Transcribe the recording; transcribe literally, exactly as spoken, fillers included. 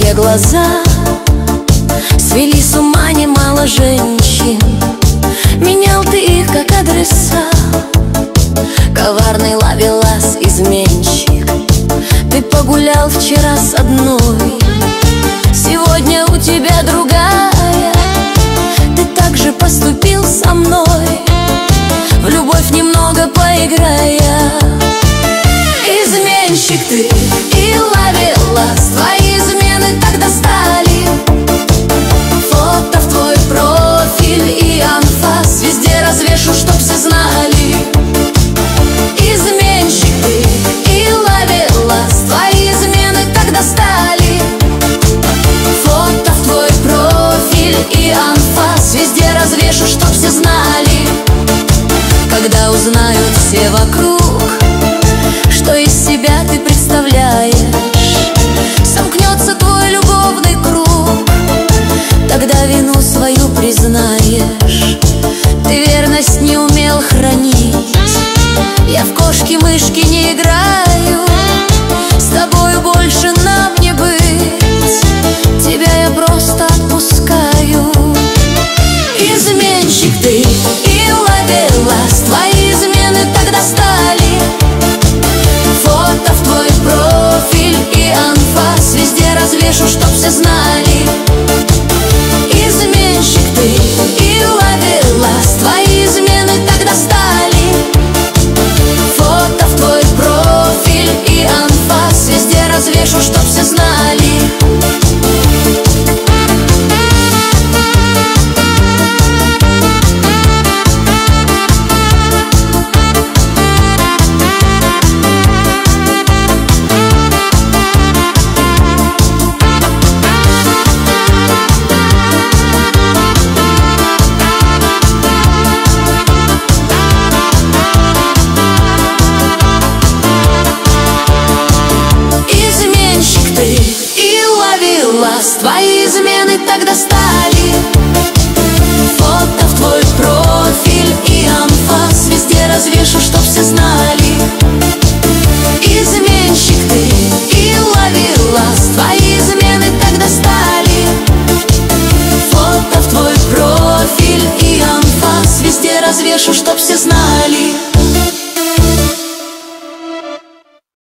Твои глаза свели с ума немало женщин. Менял ты их, как адреса. Коварный ловелас, изменщик. Ты погулял вчера с одной, сегодня у тебя другая. Ты так же поступил со мной, в любовь немного поиграя. Изменщик ты и ловелас, твои измены так достали. Фото в твой профиль и анфас везде развешу, чтоб все знали. Изменщик ты и ловелас, твои измены так достали. Фото в твой профиль и анфас везде развешу, чтоб все знали. Когда узнают все вокруг, что из себя ты представляешь, сомкнется твой любовный круг, тогда вину свою признаешь. Ты верность не умел хранить, я в кошки-мышки не играю. С тобою больше нам не быть, тебя я просто отпускаю. Изменщик ты и ловелас, твои измены так достали. Фото в твой профиль и анфас везде развешу, чтоб все знали. Изменщик ты и ловелас, твои измены так достали. Фото в твой профиль и анфас везде развешу, чтоб все знали.